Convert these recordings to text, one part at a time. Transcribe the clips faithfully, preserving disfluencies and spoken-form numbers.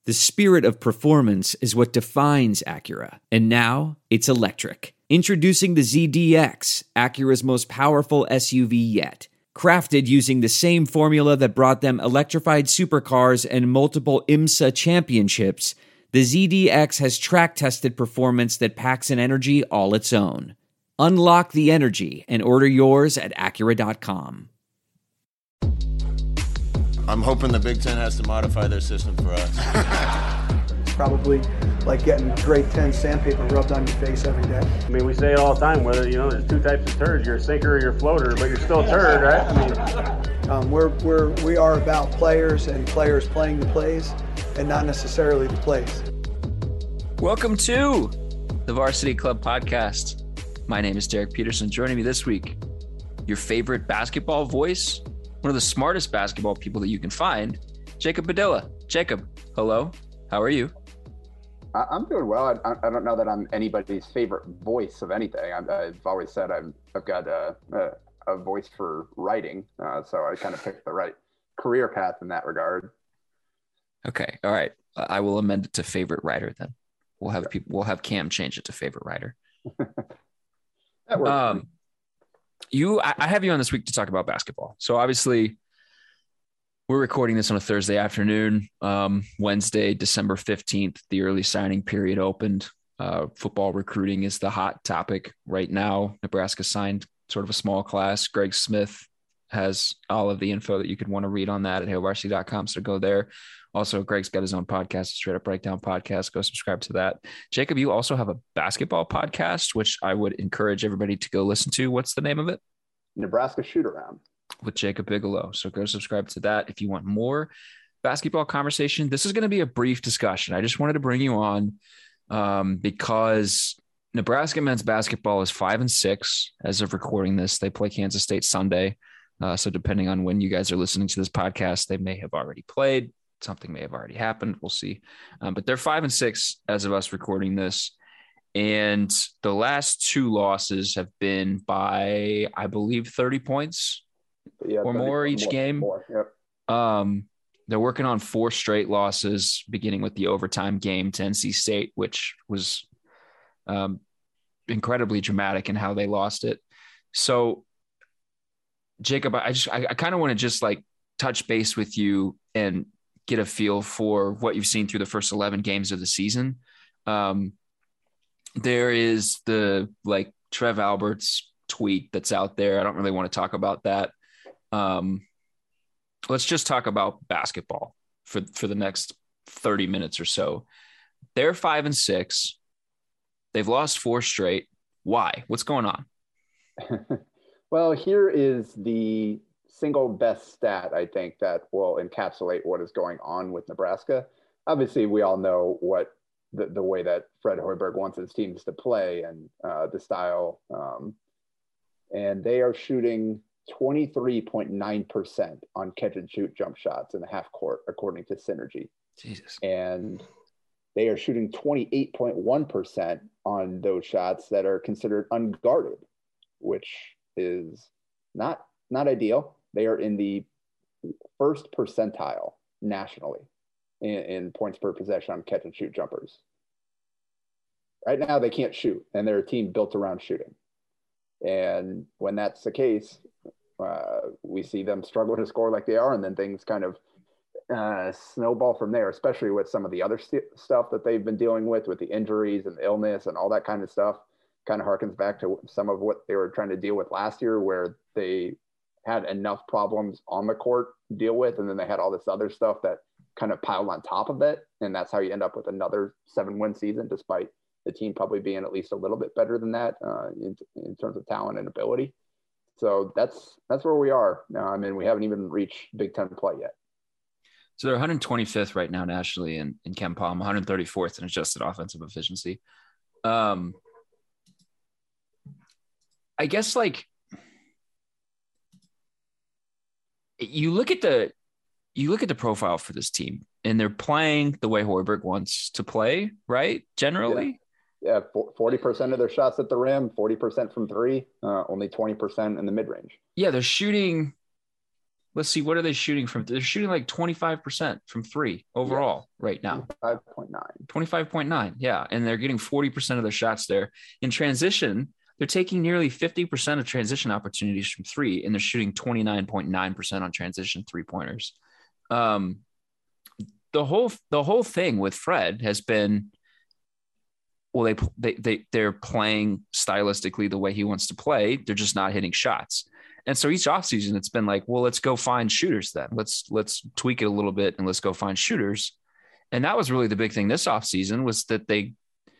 The spirit of performance is what defines Acura, and now it's electric. Introducing the Z D X, Acura's most powerful S U V yet. Crafted using the same formula that brought them electrified supercars and multiple IMSA championships, the Z D X has track-tested performance that packs an energy all its own. Unlock the energy and order yours at Acura dot com. I'm hoping the Big Ten has to modify their system for us. It's probably like getting grade ten sandpaper rubbed on your face every day. I mean, we say it all the time, whether, you know, there's two types of turds. You're a sinker or you're a floater, but you're still a turd, right? I mean, um, we're, we're, we are about players and players playing the plays and not necessarily the plays. Welcome to the Varsity Club Podcast. My name is Derek Peterson. Joining me this week, your favorite basketball voice, one of the smartest basketball people that you can find, Jacob Padilla. Jacob, hello. How are you? I'm doing well. I, I don't know that I'm anybody's favorite voice of anything. I've, I've always said I've, I've got a, a, a voice for writing, uh, so I kind of picked the right career path in that regard. Okay, all right. I will amend it to favorite writer then. We'll have people. We'll have Cam change it to favorite writer. That works. Um, you, I, I have you on this week to talk about basketball. So obviously, we're recording this on a Thursday afternoon. Um, Wednesday, December fifteenth, the early signing period opened. Uh, football recruiting is the hot topic right now. Nebraska signed sort of a small class. Greg Smith has all of the info that you could want to read on that at hail varsity dot com. So go there. Also, Greg's got his own podcast, Straight Up Breakdown Podcast. Go subscribe to that. Jacob, you also have a basketball podcast, which I would encourage everybody to go listen to. What's the name of it? Nebraska Shoot Around. With Jacob Bigelow. So go subscribe to that if you want more basketball conversation. This is going to be a brief discussion. I just wanted to bring you on um, because Nebraska men's basketball is five and six as of recording this. They play Kansas State Sunday. Uh, so depending on when you guys are listening to this podcast, they may have already played. Something may have already happened. We'll see. Um, but they're five and six as of us recording this. And the last two losses have been by, I believe, thirty points yeah, or more each more, game. More, yep. Um, they're working on four straight losses, beginning with the overtime game to N C State, which was um, incredibly dramatic in how they lost it. So, Jacob, I just I, I kind of want to just like touch base with you and get a feel for what you've seen through the first eleven games of the season. Um, there is the like Trev Alberts tweet that's out there. I don't really want to talk about that. Um, let's just talk about basketball for, for the next thirty minutes or so. They're five and six. They've lost four straight. Why? What's going on? Well, here is the single best stat, I think, that will encapsulate what is going on with Nebraska. Obviously, we all know what the, the way that Fred Hoiberg wants his teams to play and uh, the style. Um, and they are shooting twenty-three point nine percent on catch and shoot jump shots in the half court, according to Synergy. Jesus. And they are shooting twenty-eight point one percent on those shots that are considered unguarded, which is not, not ideal. They are in the first percentile nationally in, in points per possession on catch and shoot jumpers. Right now, they can't shoot, and they're a team built around shooting. And when that's the case, uh, we see them struggle to score like they are, and then things kind of uh, snowball from there, especially with some of the other st- stuff that they've been dealing with, with the injuries and the illness and all that kind of stuff. Kind of harkens back to some of what they were trying to deal with last year, where they had enough problems on the court to deal with, and then they had all this other stuff that kind of piled on top of it, and that's how you end up with another seven-win season, despite the team probably being at least a little bit better than that uh, in, in terms of talent and ability. So that's that's where we are now. I mean, we haven't even reached Big Ten play yet. So they're one hundred twenty-fifth right now nationally in, in Ken Palm, one hundred thirty-fourth in adjusted offensive efficiency. Um, I guess like you look at the you look at the profile for this team, and they're playing the way Hoiberg wants to play, right? Generally. Yeah, yeah forty percent of their shots at the rim, forty percent from three, uh, only twenty percent in the mid-range. Yeah, they're shooting let's see, what are they shooting from? They're shooting like twenty-five percent from three overall yes. right now. twenty-five point nine. twenty-five point nine. Yeah. And they're getting forty percent of their shots there. In transition, they're taking nearly fifty percent of transition opportunities from three, and they're shooting twenty-nine point nine percent on transition three pointers. Um, the whole, the whole thing with Fred has been, well, they, they, they, they're playing stylistically the way he wants to play. They're just not hitting shots. And so each offseason it's been like, well, let's go find shooters then. Let's, let's tweak it a little bit and let's go find shooters. And that was really the big thing this offseason was that they,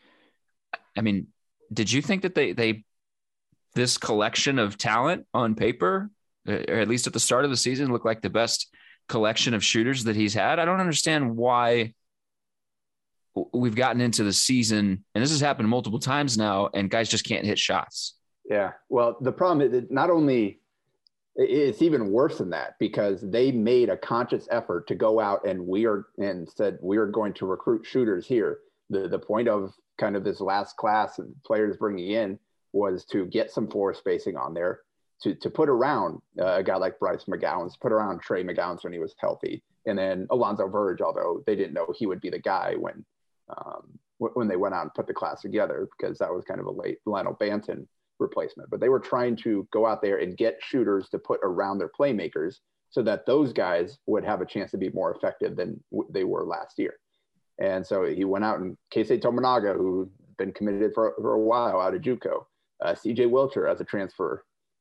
I mean, did you think that they, they, this collection of talent on paper, or at least at the start of the season, looked like the best collection of shooters that he's had? I don't understand why we've gotten into the season, and this has happened multiple times now, and guys just can't hit shots. Yeah. Well, the problem is that not only it's even worse than that, because they made a conscious effort to go out and we are and said, we are going to recruit shooters here. The the point of kind of this last class and players bringing in was to get some floor spacing on there, to to put around uh, a guy like Bryce McGowens, put around Trey McGowens when he was healthy. And then Alonzo Verge, although they didn't know he would be the guy when, um, when they went out and put the class together, because that was kind of a late Lionel Banton replacement. But they were trying to go out there and get shooters to put around their playmakers so that those guys would have a chance to be more effective than w- they were last year. And so he went out and Keisei Tominaga, who's been committed for, for a while out of JUCO, uh, C J Wilcher as a transfer.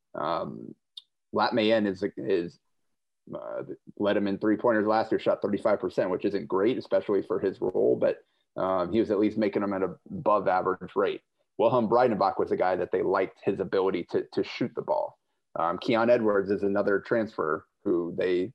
Um, Lat Mayen is, is uh, led him in three pointers last year, shot thirty-five percent, which isn't great, especially for his role, but um, he was at least making them at an above average rate. Wilhelm Breidenbach was a guy that they liked his ability to, to shoot the ball. Um, Keon Edwards is another transfer who they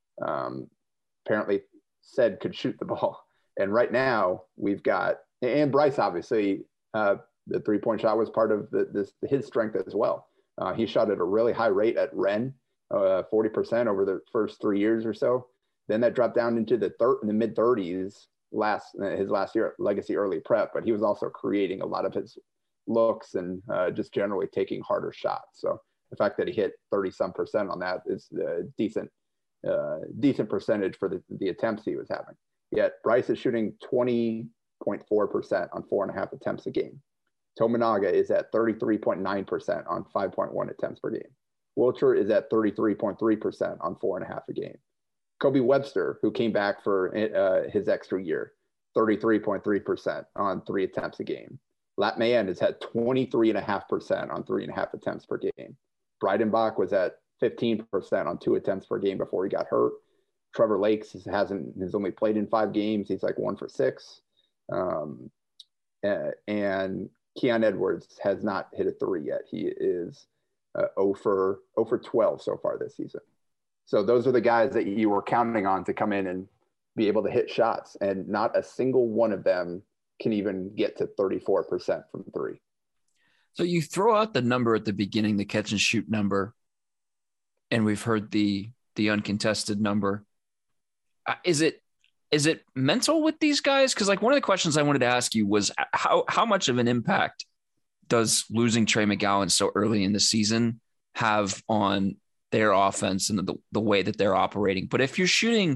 um, apparently said could shoot the ball. And right now we've got, and Bryce, obviously, uh, the three-point shot was part of the, this, his strength as well. Uh, he shot at a really high rate at Rennes, uh, forty percent over the first three years or so. Then that dropped down into the third, in the mid thirties last, his last year at Legacy Early Prep, but he was also creating a lot of his looks and uh, just generally taking harder shots. So the fact that he hit thirty some percent on that is a decent, uh, decent percentage for the, the attempts he was having. Yet Bryce is shooting twenty point four percent on four and a half attempts a game. Tominaga is at thirty-three point nine percent on five point one attempts per game. Wilcher is at thirty-three point three percent on four and a half a game. Kobe Webster, who came back for uh, his extra year, thirty-three point three percent on three attempts a game. Lat Mayen has had twenty-three point five percent on three and a half attempts per game. Breidenbach was at fifteen percent on two attempts per game before he got hurt. Trevor Lakes hasn't has only played in five games. He's like one for six. Um, uh, and Keon Edwards has not hit a three yet. He is uh, zero for twelve so far this season. So those are the guys that you were counting on to come in and be able to hit shots, and not a single one of them can even get to thirty-four percent from three. So you throw out the number at the beginning, the catch and shoot number, and we've heard the the uncontested number. Uh, is it is it mental with these guys? Because like one of the questions I wanted to ask you was how how much of an impact does losing Trey McGowan so early in the season have on their offense and the, the way that they're operating? But if you're shooting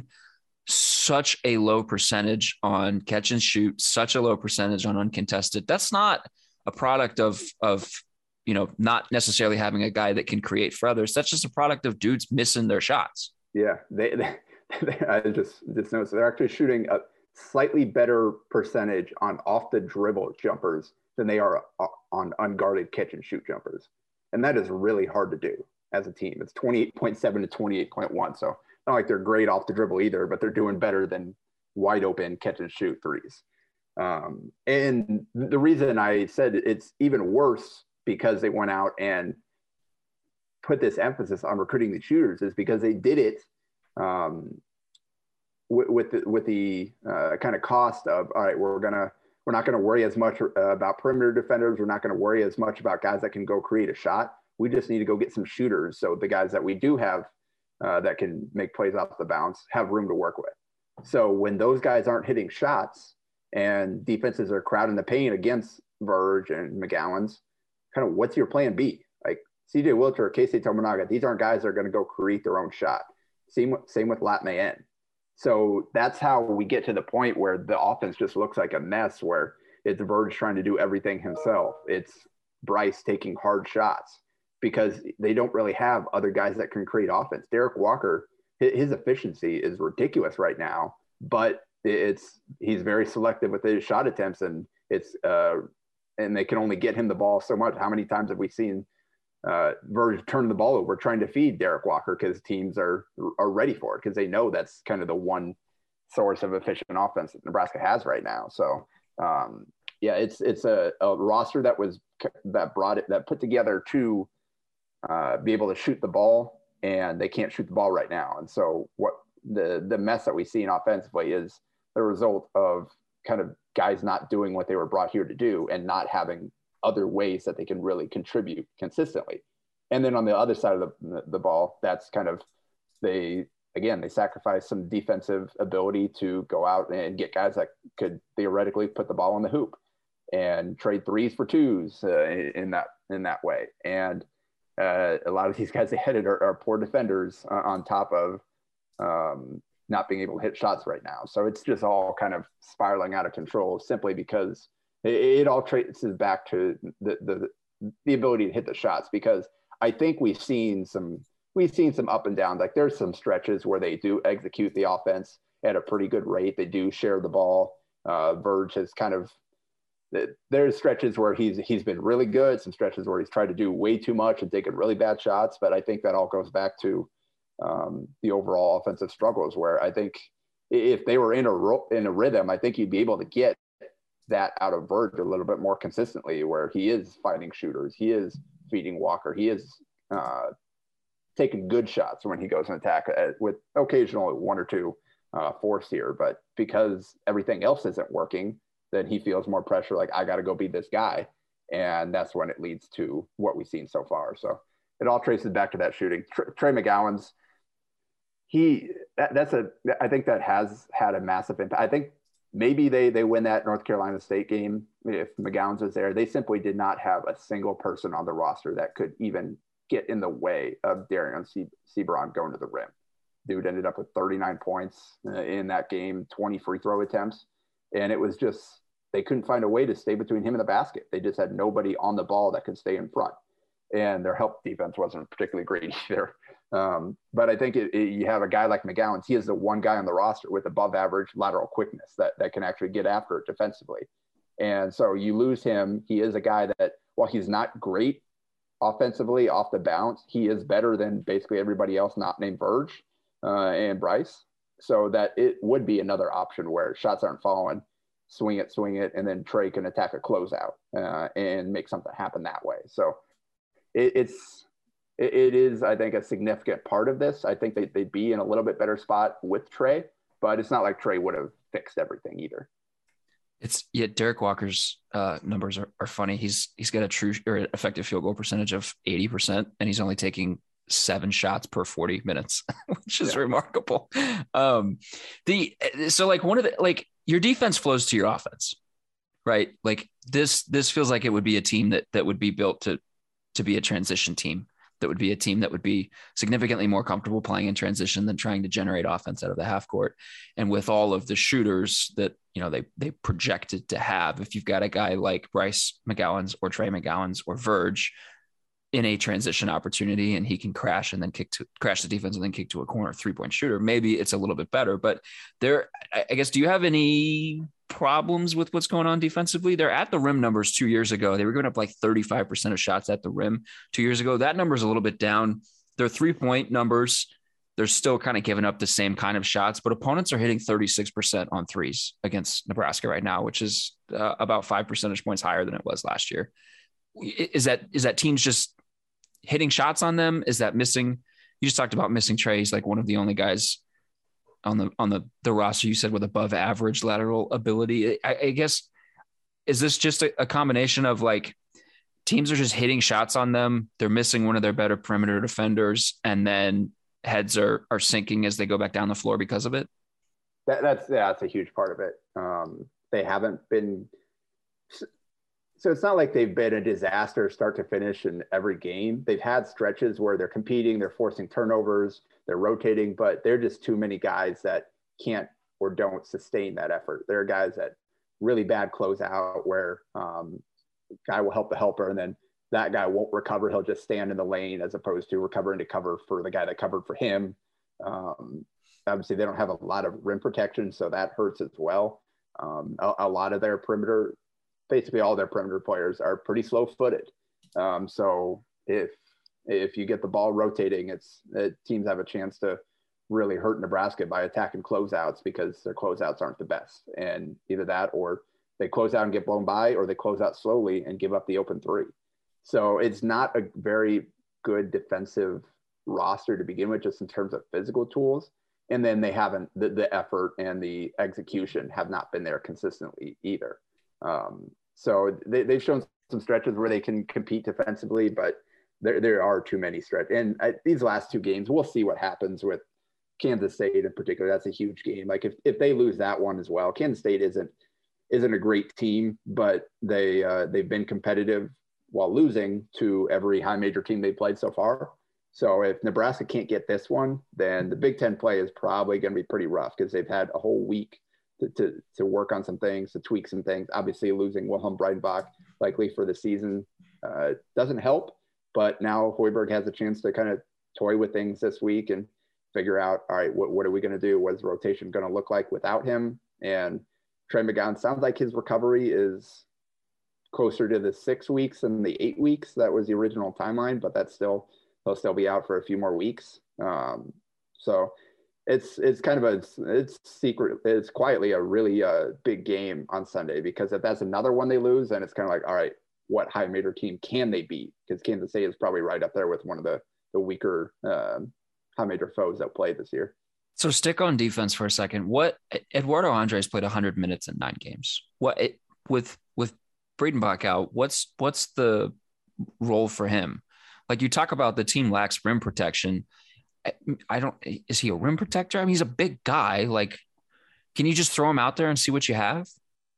such a low percentage on catch and shoot, such a low percentage on uncontested, that's not a product of, of, you know, not necessarily having a guy that can create for others. That's just a product of dudes missing their shots. Yeah. They, they, they I just, just noticed they're actually shooting a slightly better percentage on off the dribble jumpers than they are on unguarded catch and shoot jumpers. And that is really hard to do as a team. It's twenty-eight point seven to twenty-eight point one. So not like they're great off the dribble either, but they're doing better than wide open catch and shoot threes. Um, and the reason I said it's even worse because they went out and put this emphasis on recruiting the shooters is because they did it um, with, with the, with the uh, kind of cost of, all right, we're going to, we're not going to worry as much uh, about perimeter defenders. We're not going to worry as much about guys that can go create a shot. We just need to go get some shooters. So the guys that we do have uh, that can make plays off the bounce have room to work with. So when those guys aren't hitting shots and defenses are crowding the paint against Verge and McGowan's, kind of what's your plan B? Like C J Wilcher or Keisei Tominaga, these aren't guys that are going to go create their own shot. Same, same with Lat Mayen. So that's how we get to the point where the offense just looks like a mess, where it's Verge trying to do everything himself. It's Bryce taking hard shots because they don't really have other guys that can create offense. Derek Walker, his efficiency is ridiculous right now, but it's he's very selective with his shot attempts, and it's uh, and they can only get him the ball so much. How many times have we seen uh, Verge turn the ball over trying to feed Derek Walker because teams are are ready for it because they know that's kind of the one source of efficient offense that Nebraska has right now. So um, yeah, it's it's a, a roster that was that brought it that put together to uh, be able to shoot the ball, and they can't shoot the ball right now. And so what the the mess that we see in offensively is the result of kind of guys not doing what they were brought here to do and not having other ways that they can really contribute consistently. And then on the other side of the, the ball, that's kind of, they, again, they sacrifice some defensive ability to go out and get guys that could theoretically put the ball in the hoop and trade threes for twos uh, in that, in that way. And uh, a lot of these guys they headed are, are poor defenders uh, on top of um, not being able to hit shots right now. So it's just all kind of spiraling out of control simply because it, it all traces back to the, the, the ability to hit the shots, because I think we've seen some, we've seen some up and down. Like there's some stretches where they do execute the offense at a pretty good rate. They do share the ball. Uh, Verge has kind of, there's stretches where he's, he's been really good. Some stretches where he's tried to do way too much and taking really bad shots. But I think that all goes back to um, the overall offensive struggles, where I think if they were in a ro- in a rhythm, I think you'd be able to get that out of Verge a little bit more consistently, where he is finding shooters, he is feeding Walker, he is uh, taking good shots when he goes and attack uh, with occasionally one or two uh, forced here. But because everything else isn't working, then he feels more pressure, like I got to go be this guy, and that's when it leads to what we've seen so far. So it all traces back to that shooting. Trey, Trey McGowan's He that, that's a I think that has had a massive impact. I think maybe they they win that North Carolina State game if McGowan's was there. They simply did not have a single person on the roster that could even get in the way of Darian Seabron going to the rim. Dude ended up with thirty-nine points in that game, twenty free throw attempts, and it was just they couldn't find a way to stay between him and the basket. They just had nobody on the ball that could stay in front, and their help defense wasn't particularly great either. Um, but I think it, it, you have a guy like McGowan. He is the one guy on the roster with above average lateral quickness that, that can actually get after it defensively. And so you lose him. He is a guy that, while he's not great offensively off the bounce, he is better than basically everybody else not named Verge uh, and Bryce. So that it would be another option where shots aren't falling, swing it, swing it, and then Trey can attack a closeout uh, and make something happen that way. So it, it's, it is, I think, a significant part of this. I think they, they'd be in a little bit better spot with Trey, but it's not like Trey would have fixed everything either. It's yeah. Derek Walker's uh, numbers are, are funny. He's he's got a true or effective field goal percentage of eighty percent, and he's only taking seven shots per forty minutes, which is yeah. remarkable. Um, the so like one of the like your defense flows to your offense, right? Like this this feels like it would be a team that that would be built to to be a transition team. That would be a team that would be significantly more comfortable playing in transition than trying to generate offense out of the half court. And with all of the shooters that, you know, they, they projected to have, if you've got a guy like Bryce McGowan's or Trey McGowan's or Verge in a transition opportunity, and he can crash and then kick to crash the defense and then kick to a corner three point shooter, maybe it's a little bit better, but there, I guess, do you have any problems with what's going on defensively? They're at the rim numbers two years ago. They were giving up like thirty-five percent of shots at the rim two years ago. That number is a little bit down. Their three point numbers, they're still kind of giving up the same kind of shots, but opponents are hitting thirty-six percent on threes against Nebraska right now, which is uh, about five percentage points higher than it was last year. Is that, is that teams just hitting shots on them? Is that missing? You just talked about missing Trey. He's like one of the only guys on the, on the, the roster you said with above average lateral ability. I, I guess, is this just a, a combination of like teams are just hitting shots on them? They're missing one of their better perimeter defenders, and then heads are, are sinking as they go back down the floor because of it. That, that's, yeah, that's a huge part of it. Um, they haven't been, so it's not like they've been a disaster start to finish in every game. They've had stretches where they're competing, they're forcing turnovers, they're rotating, but they're just too many guys that can't or don't sustain that effort. There are guys that really bad closeout where um, guy will help the helper and then that guy won't recover. He'll just stand in the lane as opposed to recovering to cover for the guy that covered for him. Um, obviously, they don't have a lot of rim protection, so that hurts as well. Um, a, a lot of their perimeter, basically all their perimeter players are pretty slow-footed. Um, so if if you get the ball rotating, it's it, teams have a chance to really hurt Nebraska by attacking closeouts because their closeouts aren't the best. And either that or they close out and get blown by, or they close out slowly and give up the open three. So it's not a very good defensive roster to begin with, just in terms of physical tools. And then they haven't, the, the effort and the execution have not been there consistently either. Um, so they, they've shown some stretches where they can compete defensively, but there, there are too many stretches. And I, these last two games, we'll see what happens with Kansas State in particular. That's a huge game. Like if, if they lose that one as well, Kansas State isn't, isn't a great team, but they, uh, they've been competitive while losing to every high major team they played so far. So if Nebraska can't get this one, then the Big Ten play is probably going to be pretty rough because they've had a whole week to, to, to work on some things, to tweak some things. Obviously losing Wilhelm Breidenbach likely for the season uh, doesn't help, but now Hoiberg has a chance to kind of toy with things this week and figure out, all right, what, what are we going to do? What is the rotation going to look like without him? And Trey McGowan sounds like his recovery is closer to the six weeks than the eight weeks. That was the original timeline, but that's still, he'll still be out for a few more weeks. Um, so it's, it's kind of a, it's secret. It's quietly a really uh, big game on Sunday, because if that's another one they lose, then it's kind of like, all right, what high major team can they beat? Because Kansas State is probably right up there with one of the, the weaker uh, high major foes that played this year. So stick on defense for a second. What Eduardo Andres played one hundred minutes in nine games. What it, with with Breidenbach out, what's what's the role for him? Like you talk about the team lacks rim protection. I, I don't. Is he a rim protector? I mean, he's a big guy. Like, can you just throw him out there and see what you have?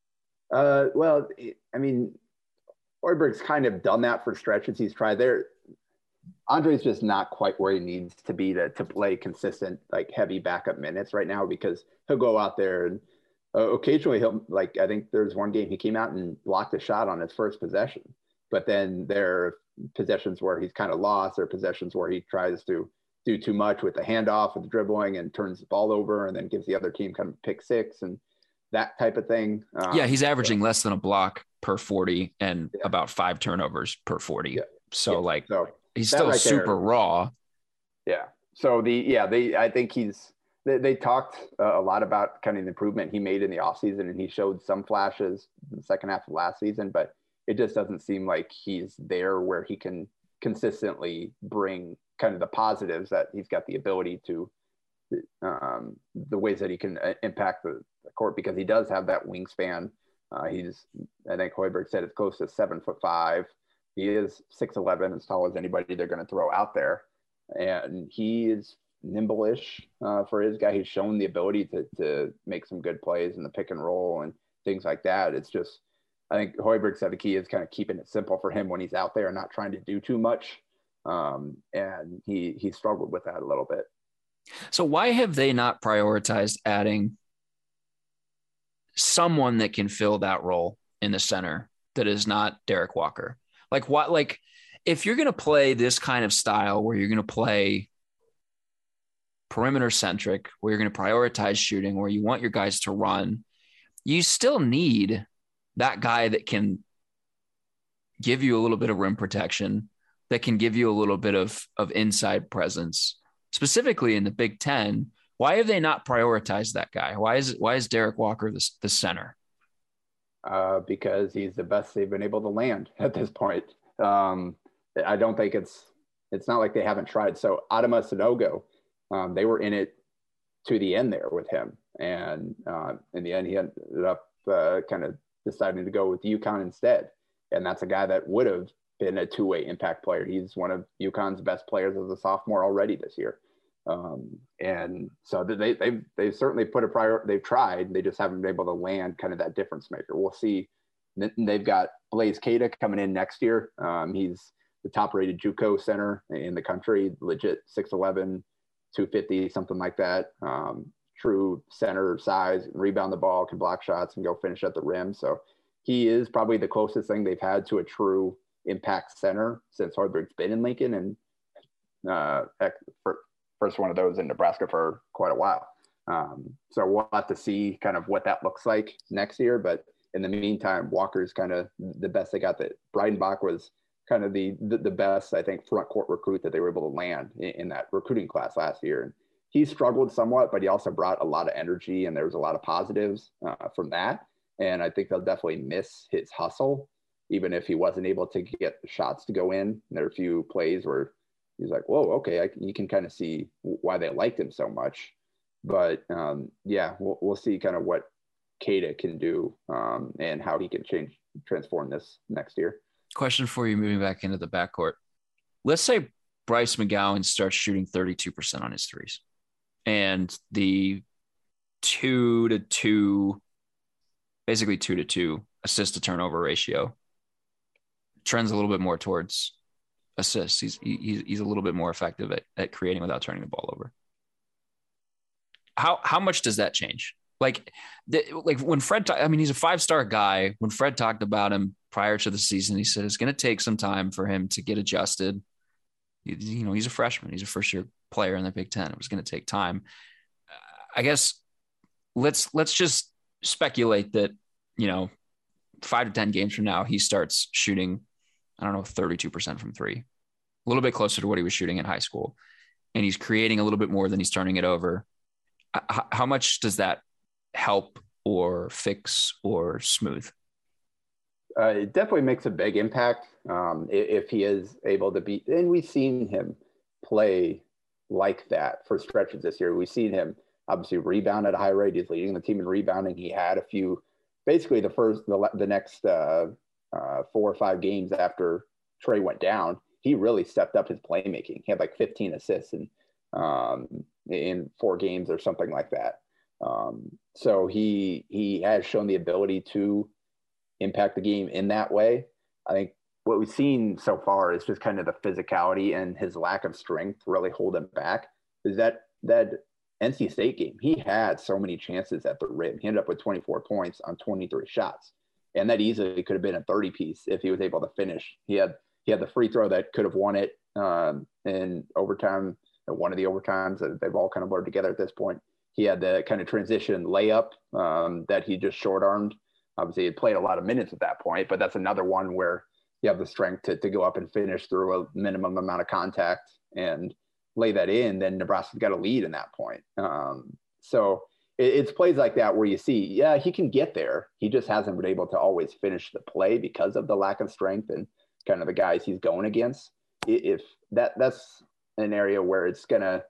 Uh, well, I mean, Hoiberg's kind of done that for stretches. He's tried there. Andre's just not quite where he needs to be to, to play consistent, like heavy backup minutes right now, because he'll go out there and uh, occasionally he'll, like, I think there's one game he came out and blocked a shot on his first possession, but then there are possessions where he's kind of lost. There are possessions where he tries to do too much with the handoff with the dribbling and turns the ball over and then gives the other team kind of pick six and that type of thing. Um, yeah. He's averaging so, less than a block per forty and yeah. about five turnovers per forty. Yeah. So yeah. like, so, he's still right super there. raw. Yeah. So the, yeah, they, I think he's, they, they talked uh, a lot about kind of the improvement he made in the offseason, and he showed some flashes in the second half of last season, but it just doesn't seem like he's there where he can consistently bring kind of the positives that he's got the ability to, um, the ways that he can impact the, the court, because he does have that wingspan. Uh, he's, I think Hoiberg said it's close to seven foot five. He is six eleven, as tall as anybody they're going to throw out there. And he is nimble-ish uh, for his guy. He's shown the ability to to make some good plays in the pick and roll and things like that. It's just, I think Hoiberg said the key is kind of keeping it simple for him when he's out there and not trying to do too much. Um, and he he struggled with that a little bit. So why have they not prioritized adding someone that can fill that role in the center that is not Derek Walker? Like what, like if you're going to play this kind of style where you're going to play perimeter centric, where you're going to prioritize shooting, where you want your guys to run, you still need that guy that can give you a little bit of rim protection, that can give you a little bit of, of inside presence, specifically in the Big Ten. Why have they not prioritized that guy? Why is it, why is Derek Walker the, the center? Uh, because he's the best they've been able to land at this point. Um, I don't think it's, it's not like they haven't tried. So Adama Sanogo, um, they were in it to the end there with him. And uh, in the end, he ended up uh, kind of deciding to go with UConn instead. And that's a guy that would have been a two-way impact player. He's one of UConn's best players as a sophomore already this year. Um, and so they, they've, they've certainly put a prior, they've tried, they just haven't been able to land kind of that difference maker. We'll see they've got Blaise Keita coming in next year. Um, he's the top rated JUCO center in the country, legit six eleven, two fifty, something like that. Um, true center size, rebound the ball, can block shots and go finish at the rim. So he is probably the closest thing they've had to a true impact center since Hoiberg's been in Lincoln, and uh, for, first one of those in Nebraska for quite a while. Um, so we'll have to see kind of what that looks like next year. But in the meantime, Walker's kind of the best they got. That Breidenbach was kind of the, the the best, I think, front court recruit that they were able to land in, in that recruiting class last year. And he struggled somewhat, but he also brought a lot of energy, and there was a lot of positives uh, from that. And I think they'll definitely miss his hustle, even if he wasn't able to get the shots to go in. And there are a few plays where he's like, whoa, okay, I, you can kind of see why they liked him so much. But um, yeah, we'll, we'll see kind of what Keita can do um, and how he can change, transform this next year. Question for you, moving back into the backcourt. Let's say Bryce McGowan starts shooting thirty-two percent on his threes, and the two to two, basically two to two assist to turnover ratio trends a little bit more towards assists. He's he's he's a little bit more effective at, at creating without turning the ball over. How how much does that change? Like, the, like when Fred, ta- I mean, he's a five-star guy. When Fred talked about him prior to the season, he said it's going to take some time for him to get adjusted. You, you know, he's a freshman. He's a first-year player in the Big Ten. It was going to take time. I guess let's let's just speculate that, you know, five to ten games from now, he starts shooting, I don't know, thirty-two percent from three, a little bit closer to what he was shooting in high school, and he's creating a little bit more than he's turning it over. How, how much does that help or fix or smooth? Uh, it definitely makes a big impact um, if, if he is able to be, and we've seen him play like that for stretches this year. We've seen him obviously rebound at a high rate. He's leading the team in rebounding. He had a few, basically the first, the, the next uh, uh, four or five games after Trey went down, he really stepped up his playmaking. He had like fifteen assists in, um, in four games or something like that. Um, so he he has shown the ability to impact the game in that way. I think what we've seen so far is just kind of the physicality and his lack of strength really hold him back. Is that that N C State game, he had so many chances at the rim. He ended up with twenty-four points on twenty-three shots, and that easily could have been a thirty piece if he was able to finish. He had he had the free throw that could have won it um, in overtime. One of the overtimes that they've all kind of blurred together at this point. He had the kind of transition layup um, that he just short armed. Obviously, he played a lot of minutes at that point, but that's another one where you have the strength to, to go up and finish through a minimum amount of contact and lay that in. Then Nebraska's got a lead in that point. Um, so it, it's plays like that where you see, yeah, he can get there. He just hasn't been able to always finish the play because of the lack of strength and kind of the guys he's going against. If that that's an area where it's gonna.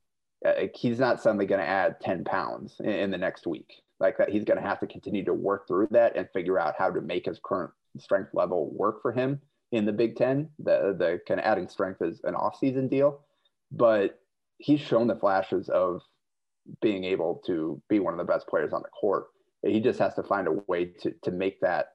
Uh, he's not suddenly going to add ten pounds in, in the next week like that. He's going to have to continue to work through that and figure out how to make his current strength level work for him in the Big Ten. The, the kind of adding strength is an off-season deal, but he's shown the flashes of being able to be one of the best players on the court. He just has to find a way to, to make that,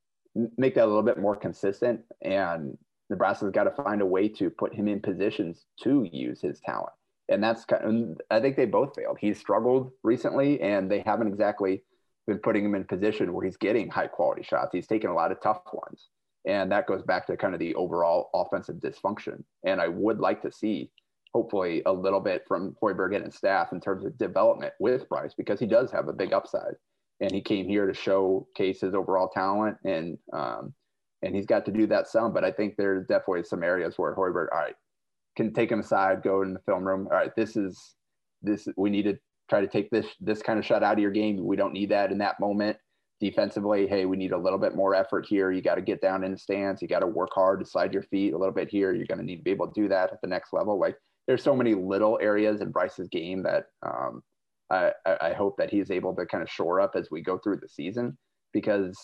make that a little bit more consistent. And Nebraska's got to find a way to put him in positions to use his talent. And that's kind of, I think they both failed. He's struggled recently, and they haven't exactly been putting him in position where he's getting high quality shots. He's taken a lot of tough ones. And that goes back to kind of the overall offensive dysfunction. And I would like to see, hopefully, a little bit from Hoiberg and his staff in terms of development with Bryce, because he does have a big upside. And he came here to showcase his overall talent, and um, and he's got to do that some. But I think there's definitely some areas where Hoiberg, all right, can take him aside, go in the film room. All right, this is this. We need to try to take this this kind of shot out of your game. We don't need that in that moment. Defensively, hey, we need a little bit more effort here. You got to get down in the stance. You got to work hard to slide your feet a little bit here. You're going to need to be able to do that at the next level. Like, there's so many little areas in Bryce's game that um, I, I hope that he's able to kind of shore up as we go through the season, because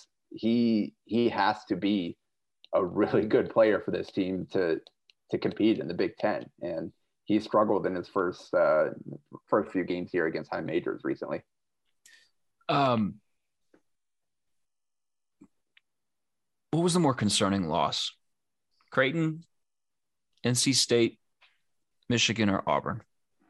he he has to be a really good player for this team to to compete in the Big Ten. And he struggled in his first uh, first few games here against high majors recently. Um, what was the more concerning loss? Creighton, N C State, Michigan, or Auburn?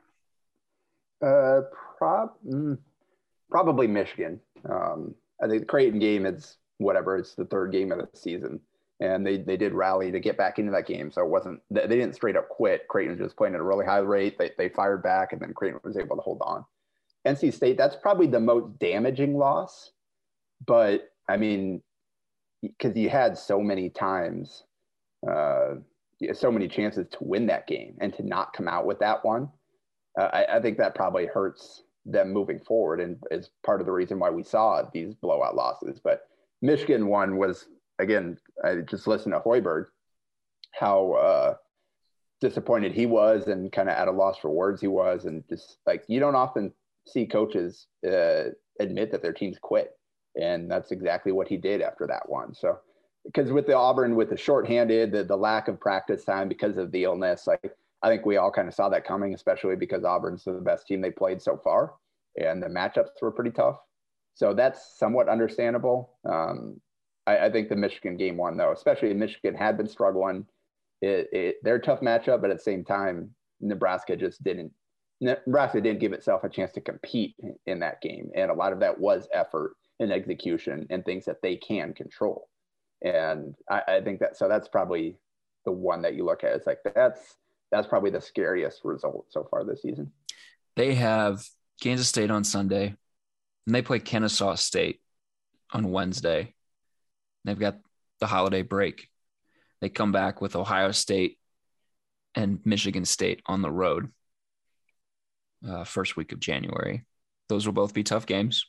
Uh, prob- mm, probably Michigan. Um, I think the Creighton game is whatever. It's the third game of the season, and they they did rally to get back into that game. So it wasn't they didn't straight up quit. Creighton was just playing at a really high rate. They they fired back, and then Creighton was able to hold on. N C State, that's probably the most damaging loss. But I mean, because you had so many times, uh, so many chances to win that game and to not come out with that one. Uh, I, I think that probably hurts them moving forward, and is part of the reason why we saw these blowout losses. But Michigan one was, again, I just listened to Hoiberg, how uh, disappointed he was and kind of at a loss for words he was. And just like, you don't often see coaches uh, admit that their teams quit. And that's exactly what he did after that one. So, because with the Auburn, with the shorthanded, the, the lack of practice time because of the illness, like, I think we all kind of saw that coming, especially because Auburn's the best team they played so far, and the matchups were pretty tough. So that's somewhat understandable. Um, I, I think the Michigan game one, though, especially Michigan had been struggling. It, it, they're a tough matchup, but at the same time, Nebraska just didn't. Nebraska didn't give itself a chance to compete in that game, and a lot of that was effort and execution and things that they can control. And I, I think that so that's probably the one that you look at. It's like that's. That's probably the scariest result so far this season. They have Kansas State on Sunday, and they play Kennesaw State on Wednesday. They've got the holiday break. They come back with Ohio State and Michigan State on the road uh, first week of January. Those will both be tough games.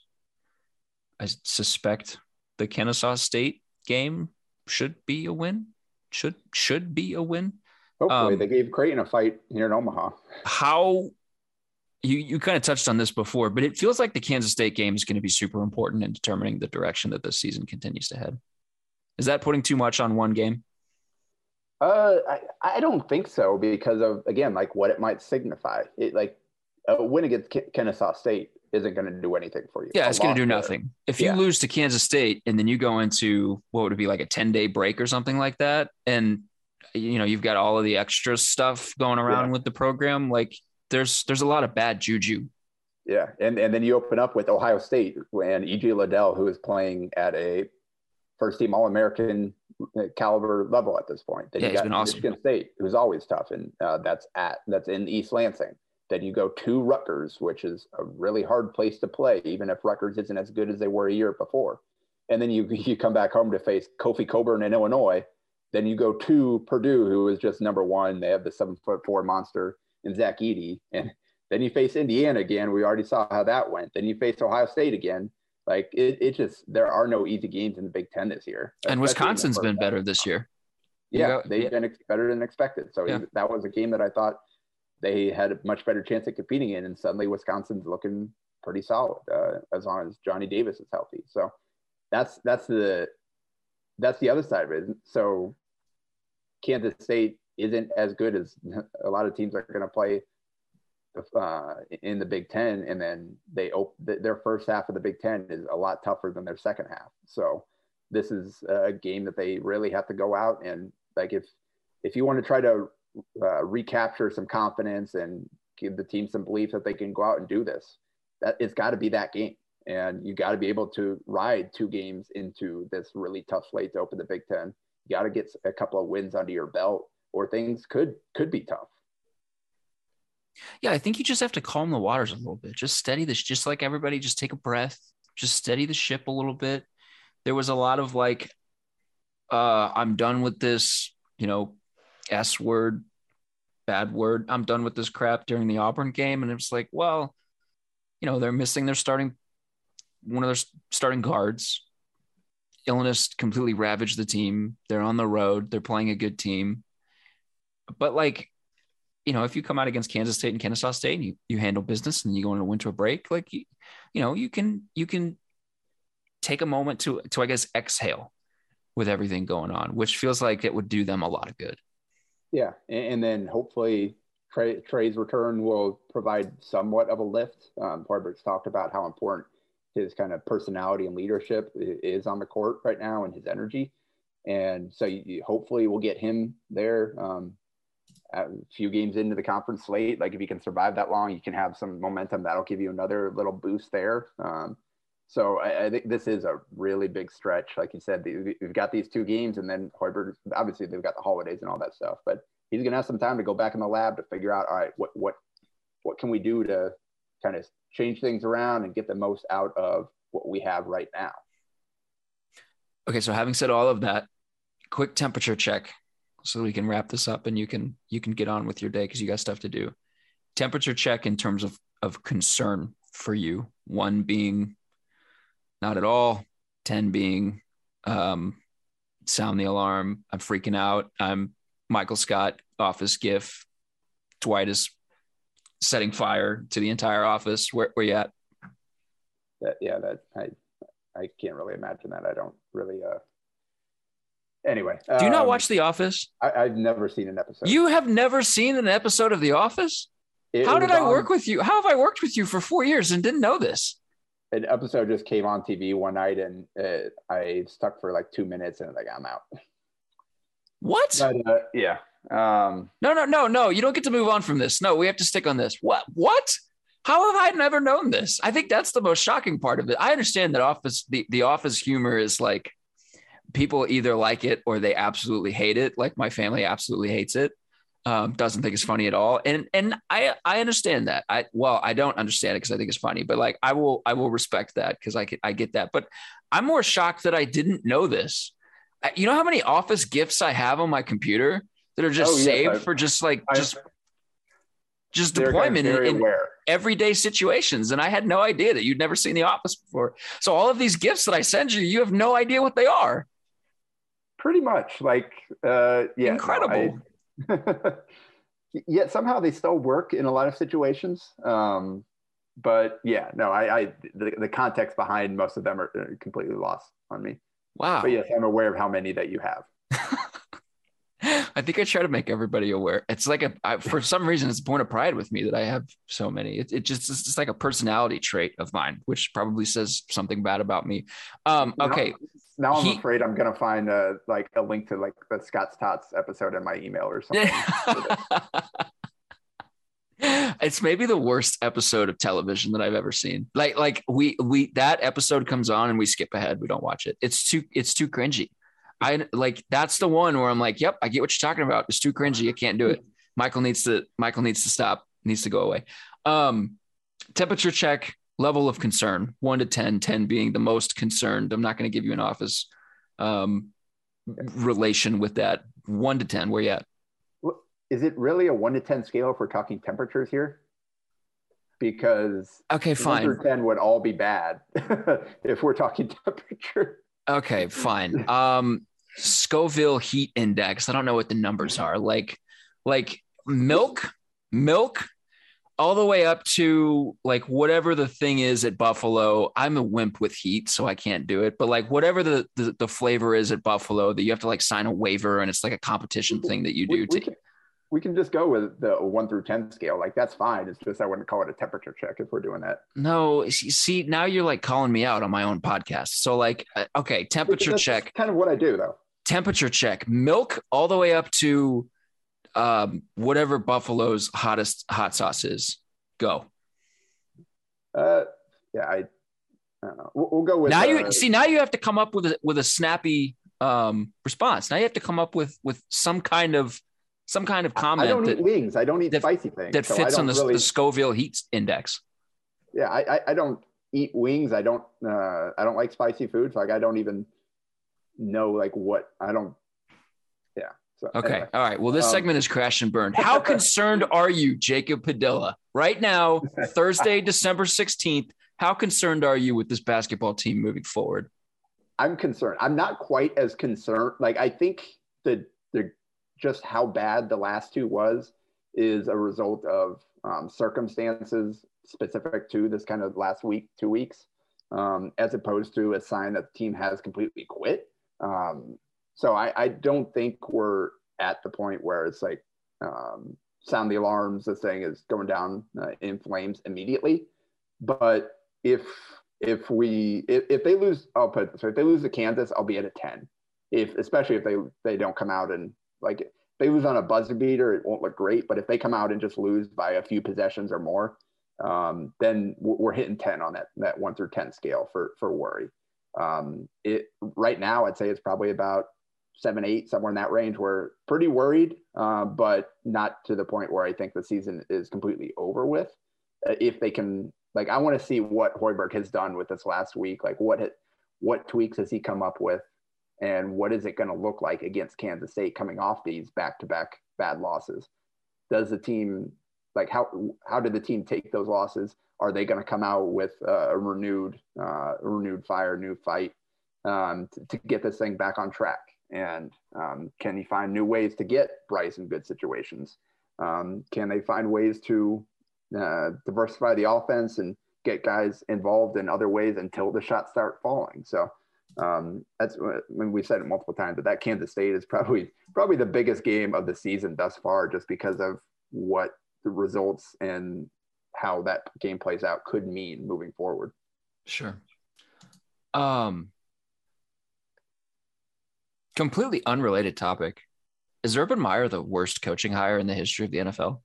I suspect the Kennesaw State game should be a win. Should should be a win. Hopefully, um, they gave Creighton a fight here in Omaha. How you you kind of touched on this before, but it feels like the Kansas State game is going to be super important in determining the direction that this season continues to head. Is that putting too much on one game? Uh, I, I don't think so, because of, again, like what it might signify. It like a win against K- Kennesaw State isn't going to do anything for you. Yeah, it's going to do there. nothing. If you Yeah. lose to Kansas State and then you go into what would it be like a ten day break or something like that, and you know you've got all of the extra stuff going around Yeah. with the program, like there's there's a lot of bad juju. Yeah, and and then you open up with Ohio State and E J Liddell, who is playing at a first-team All-American caliber level at this point. Then Yeah, you he's got been awesome. Michigan State, who's always tough, and uh, that's at that's in East Lansing. Then you go to Rutgers, which is a really hard place to play, even if Rutgers isn't as good as they were a year before. And then you you come back home to face Kofi Cockburn in Illinois. Then you go to Purdue, who is just number one. They have the seven foot four monster in Zach Edey. And then you face Indiana again. We already saw how that went. Then you face Ohio State again. Like it, it just, there are no easy games in the Big Ten this year. And especially in the Wisconsin's first been half. better this year. You Yeah, go- they've yeah. been ex- better than expected. So Yeah. that was a game that I thought they had a much better chance at competing in. And suddenly Wisconsin's looking pretty solid uh, as long as Johnny Davis is healthy. So that's, that's the, that's the other side of it. So Kansas State isn't as good as a lot of teams are going to play uh, in the Big Ten. And then they op- their first half of the Big Ten is a lot tougher than their second half. So this is a game that they really have to go out. And like, if, if you want to try to uh, recapture some confidence and give the team some belief that they can go out and do this, that it's got to be that game. And you got to be able to ride two games into this really tough slate to open the Big Ten. You got to get a couple of wins under your belt, or things could could be tough. Yeah, I think you just have to calm the waters a little bit. Just steady this, just like everybody, just take a breath, just steady the ship a little bit. There was a lot of like, uh, I'm done with this, you know, S word, bad word. I'm done with this crap during the Auburn game. And it was like, well, you know, they're missing their starting, one of their starting guards. Illness completely ravaged the team. They're on the road. They're playing a good team. But like, you know, if you come out against Kansas State and Kennesaw State and you, you handle business and you go into a winter break, like, you, you know, you can, you can take a moment to, to, I guess, exhale with everything going on, which feels like it would do them a lot of good. Yeah. And, and then hopefully Trey, Trey's return will provide somewhat of a lift. Um, Hoiberg's talked about how important his kind of personality and leadership is on the court right now, and his energy. And so you, you hopefully we'll get him there um, a few games into the conference slate. Like if he can survive that long, you can have some momentum that'll give you another little boost there. Um, so I, I think this is a really big stretch. Like you said, we've got these two games, and then Hoiberg, obviously they've got the holidays and all that stuff, but he's going to have some time to go back in the lab to figure out, all right, what, what, what can we do to kind of change things around and get the most out of what we have right now. Okay. So having said all of that, quick temperature check so we can wrap this up and you can, you can get on with your day, cause you got stuff to do. Temperature check in terms of, of concern for you. One being not at all, ten being um, sound the alarm. I'm freaking out. I'm Michael Scott, office gif. Dwight is setting fire to the entire office. Where, where you at? That, yeah, that I, I can't really imagine that. I don't really, uh, anyway. Do you not um, watch The Office? I, I've never seen an episode. You have never seen an episode of The Office? It How did I on, work with you? How have I worked with you for four years and didn't know this? An episode just came on T V one night and uh, I stuck for like two minutes and like, I'm out. What? But, uh, yeah. Um, no, no, no, no. You don't get to move on from this. No, we have to stick on this. What? What? How have I never known this? I think that's the most shocking part of it. I understand that office, the, the office humor is like people either like it or they absolutely hate it. Like my family absolutely hates it. Um, doesn't think it's funny at all. And, and I, I understand that. I, well, I don't understand it because I think it's funny, but like, I will, I will respect that because I, I get that, but I'm more shocked that I didn't know this. I, you know how many office gifts I have on my computer that are just oh, yes, saved I've, for just like, I've, just, just deployment in, in everyday situations. And I had no idea that you'd never seen The Office before. So all of these gifts that I send you, you have no idea what they are. Pretty much like, uh, yeah, incredible. No, I, yet somehow they still work in a lot of situations. Um, but yeah, no, I, I the, the context behind most of them are completely lost on me. Wow. But yes, I'm aware of how many that you have. I think I try to make everybody aware. It's like a, I, for some reason, it's a point of pride with me that I have so many. It, it just, it's just like a personality trait of mine, which probably says something bad about me. Um, okay. Now, now I'm he, afraid I'm going to find a, like a link to like the Scott's Tots episode in my email or something. It's maybe the worst episode of television that I've ever seen. Like, like we, we, that episode comes on and we skip ahead. We don't watch it. It's too, it's too cringy. I like, that's the one where I'm like, yep, I get what you're talking about. It's too cringy. I can't do it. Michael needs to, Michael needs to stop, needs to go away. Um, temperature check, level of concern, one to ten, ten being the most concerned. I'm not going to give you an office um, relation with that. One to ten, where you at? Is it really a one to ten scale if we're talking temperatures here? Because okay, fine. one through ten would all be bad if we're talking temperature. Okay, fine. Um, Scoville heat index. I don't know what the numbers are. Like, like milk, milk, all the way up to like whatever the thing is at Buffalo. I'm a wimp with heat, so I can't do it. But like whatever the the, the flavor is at Buffalo, that you have to like sign a waiver, and it's like a competition thing that you do. We, to- we, can, we can just go with the one through ten scale. Like that's fine. It's just I wouldn't call it a temperature check if we're doing that. No, see, now you're like calling me out on my own podcast. So like, okay, temperature that's check. Kind of what I do though. Temperature check, milk all the way up to um, whatever Buffalo's hottest hot sauce is. Go. Uh, yeah, I, I don't know. We'll, we'll go with now. Uh, You see, now you have to come up with a, with a snappy um, response. Now you have to come up with with some kind of some kind of comment. I don't that, eat wings. I don't eat that, spicy things. That so fits on the, really, the Scoville heat index. Yeah, I, I, I don't eat wings. I don't uh, I don't like spicy foods. Like I don't even know like what I don't. Yeah. So, okay. Anyway. All right. Well, this um, segment is crash and burned. How concerned are you, Jacob Padilla, right now, Thursday, December sixteenth? How concerned are you with this basketball team moving forward? I'm concerned. I'm not quite as concerned. Like I think the the just how bad the last two was is a result of um, circumstances specific to this kind of last week, two weeks, um, as opposed to a sign that the team has completely quit. Um, so I, I don't think we're at the point where it's like um, sound the alarms, this thing is going down uh, in flames immediately. But if if we if, if they lose, I'll put it this way, if they lose to Kansas, I'll be at a ten. if especially if they they don't come out and like if they lose on a buzzer beater, it won't look great. But if they come out and just lose by a few possessions or more, um, then we're hitting ten on that that one through ten scale for for worry. Um, it right now, I'd say it's probably about seven, eight, somewhere in that range. We're pretty worried, uh, but not to the point where I think the season is completely over with. Uh, if they can, like, I want to see what Hoiberg has done with this last week. Like, what what tweaks has he come up with, and what is it going to look like against Kansas State coming off these back-to-back bad losses? Does the team, like, how how did the team take those losses? Are they going to come out with uh, a renewed, uh, a renewed fire, new fight um, to, to get this thing back on track? And um, can he find new ways to get Bryce in good situations? Um, can they find ways to uh, diversify the offense and get guys involved in other ways until the shots start falling? So um, that's when we said it multiple times, but that Kansas State is probably probably the biggest game of the season thus far, just because of what the results and how that game plays out could mean moving forward. Sure. Um, completely unrelated topic. Is Urban Meyer the worst coaching hire in the history of the N F L?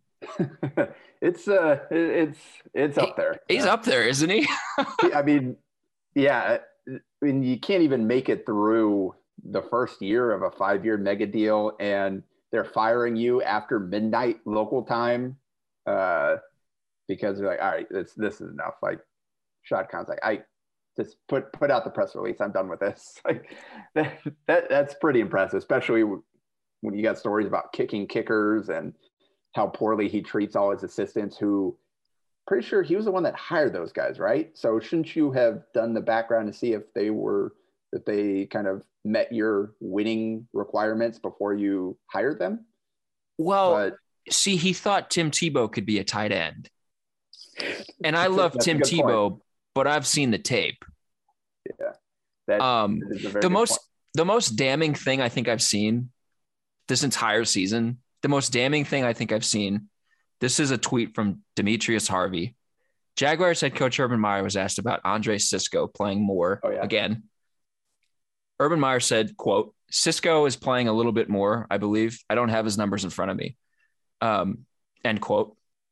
it's uh, it's it's up there. He, he's uh, up there, isn't he? I mean, yeah. I mean, you can't even make it through the first year of a five-year mega deal, and they're firing you after midnight local time. Uh, because they're like, all right, this this is enough. Like, Shad Khan's like, I just put put out the press release. I'm done with this. Like, that, that that's pretty impressive, especially when you got stories about kicking kickers and how poorly he treats all his assistants, who pretty sure he was the one that hired those guys, right? So shouldn't you have done the background to see if they were, that they kind of met your winning requirements before you hired them? Well, but, see, he thought Tim Tebow could be a tight end. And I love Tim Tebow, point. But I've seen the tape. Yeah. That um, the most point. the most damning thing I think I've seen this entire season, the most damning thing I think I've seen, this is a tweet from Demetrius Harvey. Jaguars head coach Urban Meyer was asked about Andre Cisco playing more oh, yeah. again. Urban Meyer said, quote, Cisco is playing a little bit more, I believe. I don't have his numbers in front of me. Um, end quote.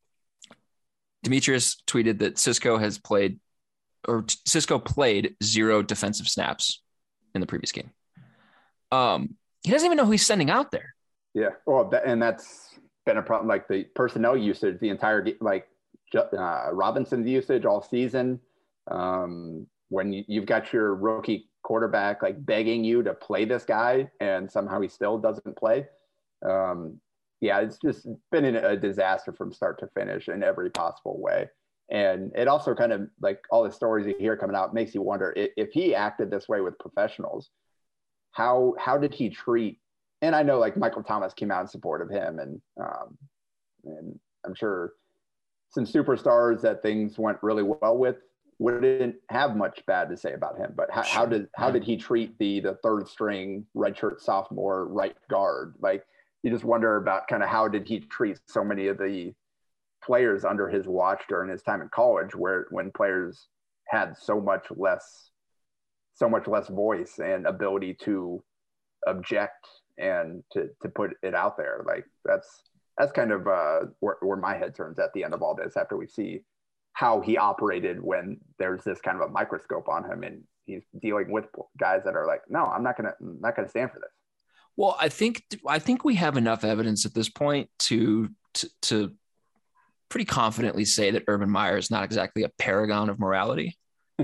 Demetrius tweeted that Cisco has played, or Cisco played zero defensive snaps in the previous game. Um, he doesn't even know who he's sending out there. Yeah. Well, that, and that's been a problem. Like the personnel usage, the entire game, like uh, Robinson's usage all season. Um, when you, you've got your rookie quarterback, like begging you to play this guy and somehow he still doesn't play. Um, yeah, it's just been a disaster from start to finish in every possible way. And it also kind of, like, all the stories you hear coming out makes you wonder if, if he acted this way with professionals, how how did he treat? And I know, like, Michael Thomas came out in support of him, and um, and I'm sure some superstars that things went really well with wouldn't have much bad to say about him. But how, sure. how did how did he treat the the third string redshirt sophomore right guard? Like, you just wonder about kind of how did he treat so many of the players under his watch during his time in college, where when players had so much less, so much less voice and ability to object and to, to put it out there. Like, that's, that's kind of uh, where, where my head turns at the end of all this, after we see how he operated when there's this kind of a microscope on him and he's dealing with guys that are like, no, I'm not going to, I'm not going to stand for this. Well, I think I think we have enough evidence at this point to, to to pretty confidently say that Urban Meyer is not exactly a paragon of morality.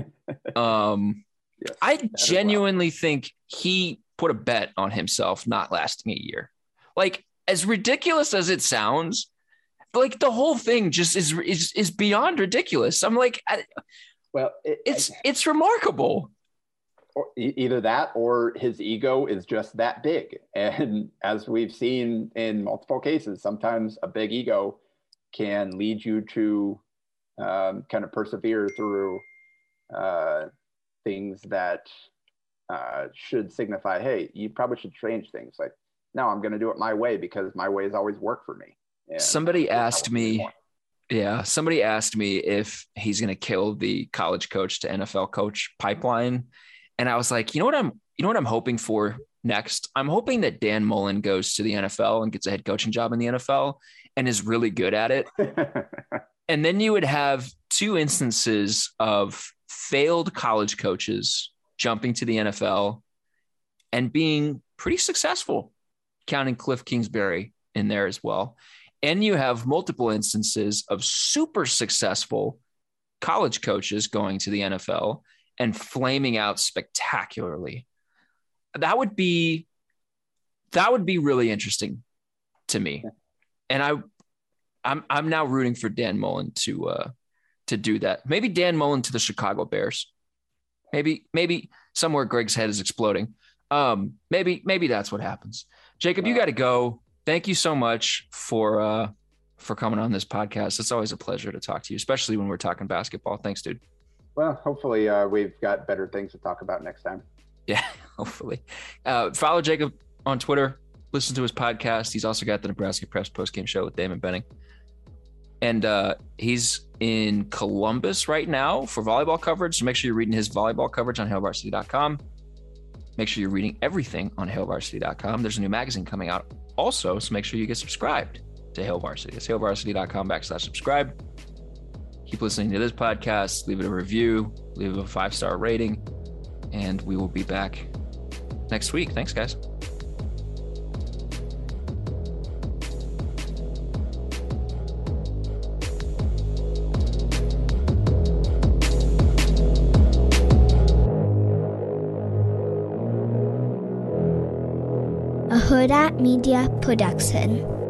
um, yes, I genuinely well. think he put a bet on himself not lasting a year. Like, as ridiculous as it sounds, like, the whole thing just is is is beyond ridiculous. I'm like, I, well, it, it's I, it's remarkable. Or either that or his ego is just that big. And as we've seen in multiple cases, sometimes a big ego can lead you to um, kind of persevere through uh, things that uh, should signify, hey, you probably should change things. Like, no, I'm going to do it my way because my way has always worked for me. And somebody asked me, yeah, somebody asked me if he's going to kill the college coach to N F L coach pipeline. And I was like, you know what I'm, you know what I'm hoping for next? I'm hoping that Dan Mullen goes to the N F L and gets a head coaching job in the N F L and is really good at it. And then you would have two instances of failed college coaches jumping to the N F L and being pretty successful, counting Cliff Kingsbury in there as well. And you have multiple instances of super successful college coaches going to the N F L and flaming out spectacularly. That would be, that would be really interesting to me. And I, I'm, I'm now rooting for Dan Mullen to, uh, to do that. Maybe Dan Mullen to the Chicago Bears. Maybe, maybe somewhere Greg's head is exploding. Um, maybe, maybe that's what happens. Jacob, you got to go. Thank you so much for, uh, for coming on this podcast. It's always a pleasure to talk to you, especially when we're talking basketball. Thanks, dude. Well, hopefully uh, we've got better things to talk about next time. Yeah, hopefully. Uh, follow Jacob on Twitter. Listen to his podcast. He's also got the Nebraska Press postgame show with Damon Benning. And uh, he's in Columbus right now for volleyball coverage. So make sure you're reading his volleyball coverage on hail varsity dot com. Make sure you're reading everything on hail varsity dot com. There's a new magazine coming out also, so make sure you get subscribed to Hail Varsity. It's hail varsity dot com backslash subscribe. Keep listening to this podcast. Leave it a review. Leave it a five-star rating. And we will be back next week. Thanks, guys. A Huda Media Production.